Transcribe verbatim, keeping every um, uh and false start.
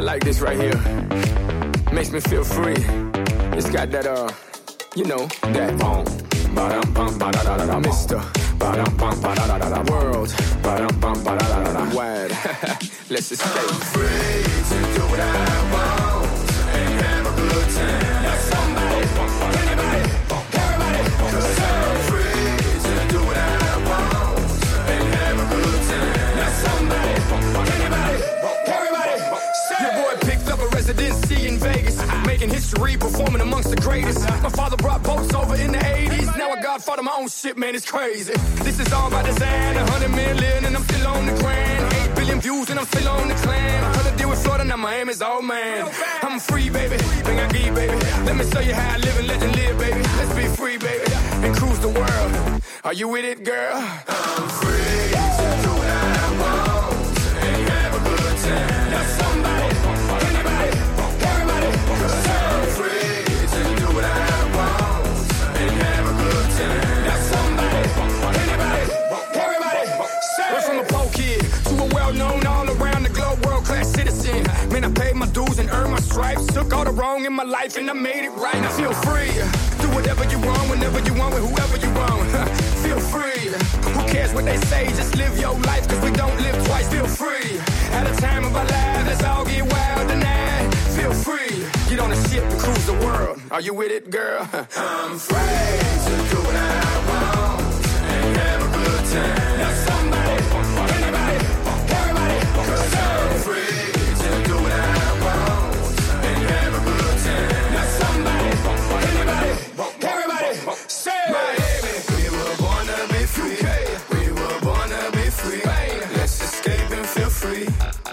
like this right here. Makes me feel free. It's got that, uh, you know, that boom. Ba-dum, bum, ba-da-da-da-da. Mister Ba-dum, bum, ba-da-da-da-da. World. Ba-dum, bum, ba-da-da-da-da. Wide. Let's just stay free to do what I want and have a good time. Now somebody, anybody, everybody, 'cause I'm free to do what I want and have a good time. Now somebody, anybody, everybody. Your boy picked up a residency in Vegas, making history, performing amongst the greatest. My father brought boats over in the eighties. Now I godfather my own shit, man, it's crazy. This is all by design. A hundred million and I'm still on the grind. Eight billion views and I'm still on the climb. I had to deal with Florida, now Miami's all man. I'm free, baby, bring I give, baby. Let me show you how I live and let you live, baby. Let's be free, baby, and cruise the world. Are you with it, girl? I'm free to do what I want and have a good time. Now somebody, anybody, everybody, 'cause I'm free to do what I want and have a good time. Now somebody, anybody, everybody, say. We're from a poor kid to a well-known all around the globe world-class citizen. Man, I paid my dues and earned my stripes. Took all the wrong in my life and I made it right. I feel free. Do whatever you want, whenever you want, with whoever you want. Feel free. Who cares what they say? Just live your life, 'cause we don't live twice. Feel free. At a time of our lives, let's all get wild tonight. Feel free. Get on a ship and cruise the world. Are you with it, girl? I'm free to do what I want and have a good time. Now somebody, anybody, everybody, 'cause I'm free to do what I want and have a good time. Now somebody, anybody, everybody, say Miami. We were born to be free. We were born to be free. Let's escape and feel free.